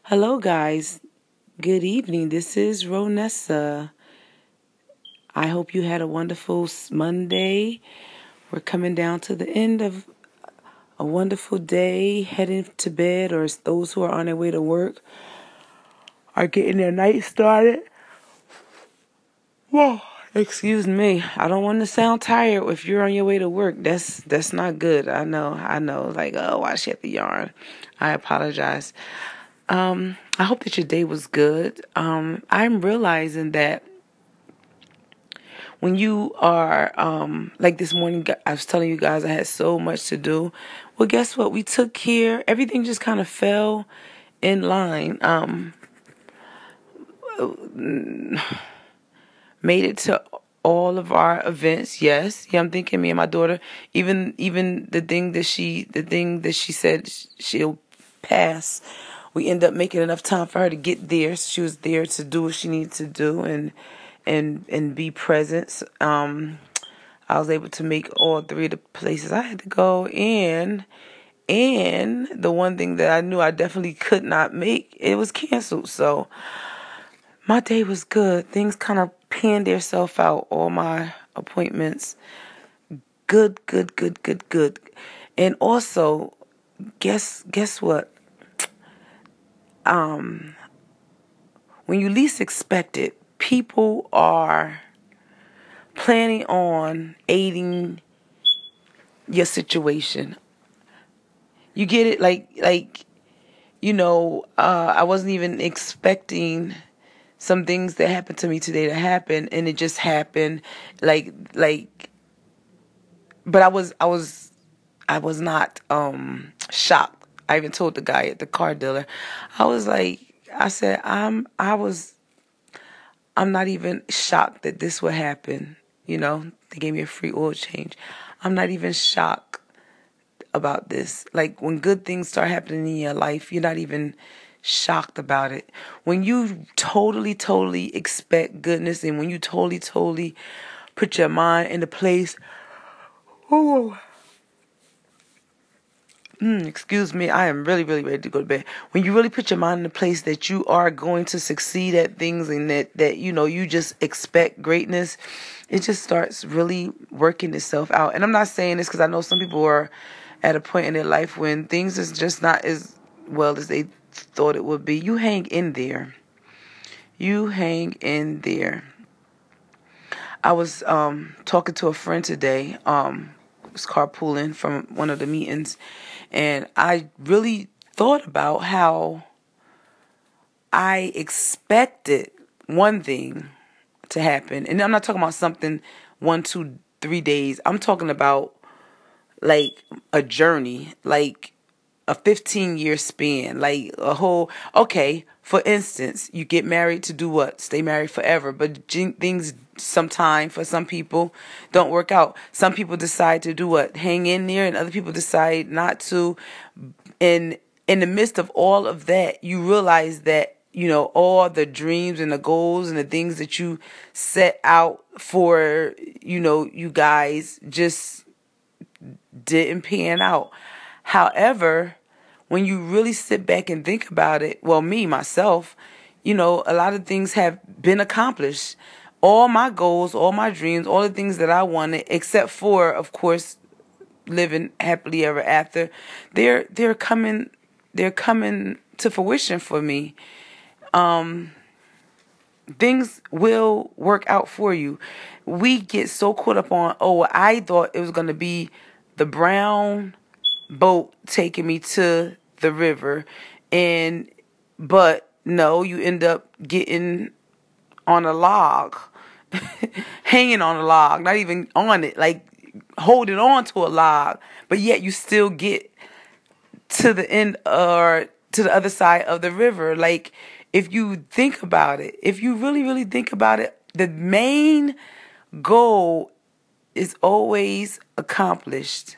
Hello, guys. Good evening. This is Ronessa. I hope you had a wonderful Monday. We're coming down to the end of a wonderful day, heading to bed, or those who are on their way to work are getting their night started. Whoa. Excuse me. I don't want to sound tired if you're on your way to work. That's not good. I know. Like, oh, why she have to yarn? I apologize. I hope that your day was good. I'm realizing that when you are, like this morning, I was telling you guys I had so much to do. Well, guess what? We took care. Everything just kind of fell in line. Made it to all of our events. Yes. Yeah, I'm thinking me and my daughter, even the thing that she said she'll pass, we end up making enough time for her to get there. So she was there to do what she needed to do and be present. I was able to make all three of the places I had to go, and the one thing that I knew I definitely could not make, it was canceled. So my day was good. Things kind of panned themselves out. All my appointments, good, good, good, good, good. And also, guess what? When you least expect it, people are planning on aiding your situation. You get it? I wasn't even expecting some things that happened to me today to happen, and it just happened. Like, but I was not shocked. I even told the guy at the car dealer, I said, I'm not even shocked that this would happen. They gave me a free oil change. I'm not even shocked about this. Like, when good things start happening in your life, you're not even shocked about it. When you totally, totally expect goodness, and when you totally, totally put your mind in the place, oh, excuse me, I am really, really ready to go to bed. When you really put your mind in the place that you are going to succeed at things, and that you just expect greatness, it just starts really working itself out. And I'm not saying this because I know some people are at a point in their life when things is just not as well as they thought it would be. You hang in there. You hang in there. I was talking to a friend today. Was carpooling from one of the meetings, and I really thought about how I expected one thing to happen, and I'm not talking about something 1, 2, 3 days. I'm talking about like a journey, like a 15-year span, like a whole, okay, for instance, you get married to do what? Stay married forever. But things sometime for some people don't work out. Some people decide to do what? Hang in there, and other people decide not to. And in the midst of all of that, you realize that, all the dreams and the goals and the things that you set out for, you guys just didn't pan out. However, when you really sit back and think about it, well, me, myself, a lot of things have been accomplished. All my goals, all my dreams, all the things that I wanted, except for, of course, living happily ever after, they're coming to fruition for me. Things will work out for you. We get so caught up on, oh, I thought it was going to be the brown boat taking me to the river, but no, you end up getting on a log, hanging on a log, not even on it, like holding on to a log, but yet you still get to the end or to the other side of the river. Like, if you think about it, if you really, really think about it, the main goal is always accomplished.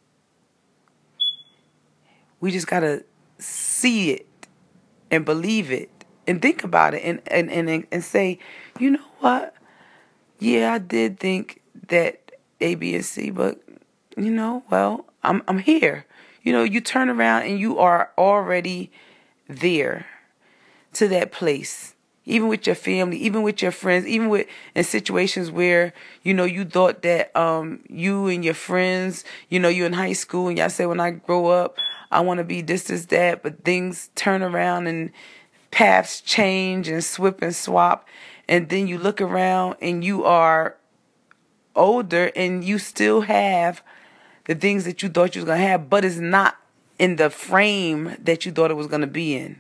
We just gotta see it and believe it and think about it and say, you know what? Yeah, I did think that A, B, and C, but well, I'm here. You turn around and you are already there. to that place. Even with your family, even with your friends, even with in situations where, you thought that you and your friends, you in high school and y'all say, when I grow up, I want to be this, that, but things turn around and paths change and swip and swap. And then you look around and you are older and you still have the things that you thought you was going to have, but it's not in the frame that you thought it was going to be in.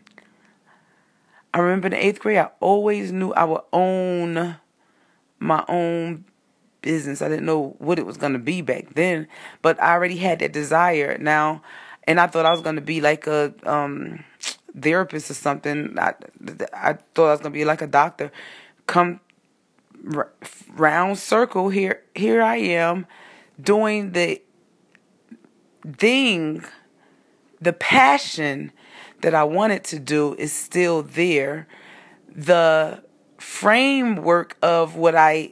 I remember in the 8th grade, I always knew I would own my own business. I didn't know what it was going to be back then, but I already had that desire now, and I thought I was going to be like a therapist or something. I thought I was going to be like a doctor. Come round circle, here I am doing the thing, the passion that I wanted to do is still there. The framework of what I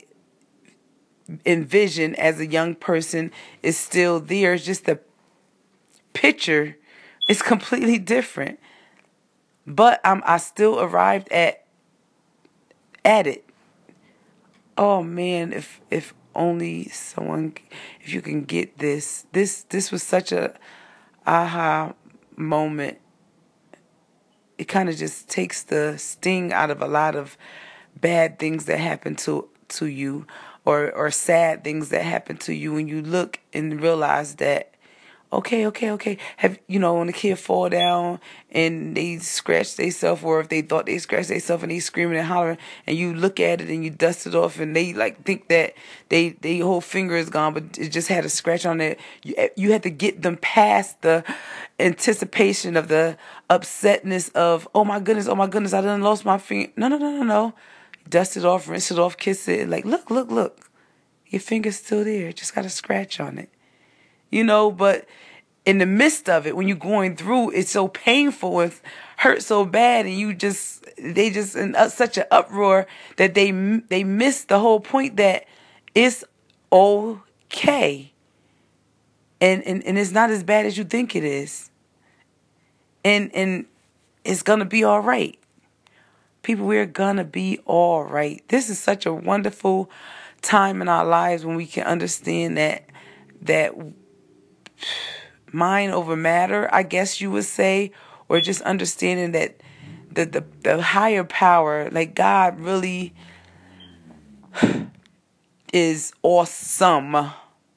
envisioned as a young person is still there. It's just the picture is completely different. But I still arrived at it. Oh man, if only someone, if you can get this. This was such a aha moment. It kind of just takes the sting out of a lot of bad things that happen to you, or sad things that happen to you, when you look and realize that, okay. Have when a kid fall down and they scratch themselves, or if they thought they scratched themselves and they screaming and hollering, and you look at it and you dust it off, and they like think that they whole finger is gone, but it just had a scratch on it. You had to get them past the anticipation of the upsetness of, oh my goodness, I done lost my finger. No. Dust it off, rinse it off, kiss it. Like, look. Your finger's still there. Just got a scratch on it. But in the midst of it, when you're going through, it's so painful and hurt so bad, and they just in such an uproar that they miss the whole point that it's okay. And it's not as bad as you think it is. And it's going to be all right. People, we're going to be all right. This is such a wonderful time in our lives when we can understand that mind over matter, I guess you would say, or just understanding that the higher power, like God, really is awesome.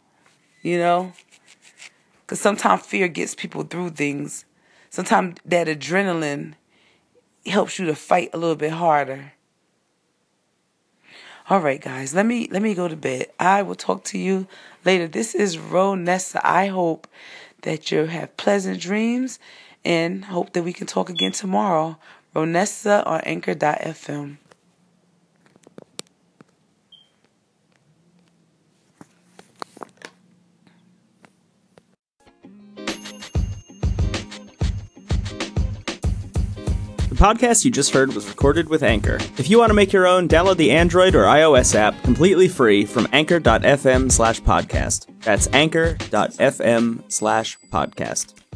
Because sometimes fear gets people through things. Sometimes that adrenaline helps you to fight a little bit harder. All right, guys, let me go to bed. I will talk to you later. This is Ronessa. I hope that you have pleasant dreams, and hope that we can talk again tomorrow. Ronessa on Anchor.fm. The podcast you just heard was recorded with Anchor. If you want to make your own, download the Android or iOS app completely free from anchor.fm/podcast. That's anchor.fm/podcast.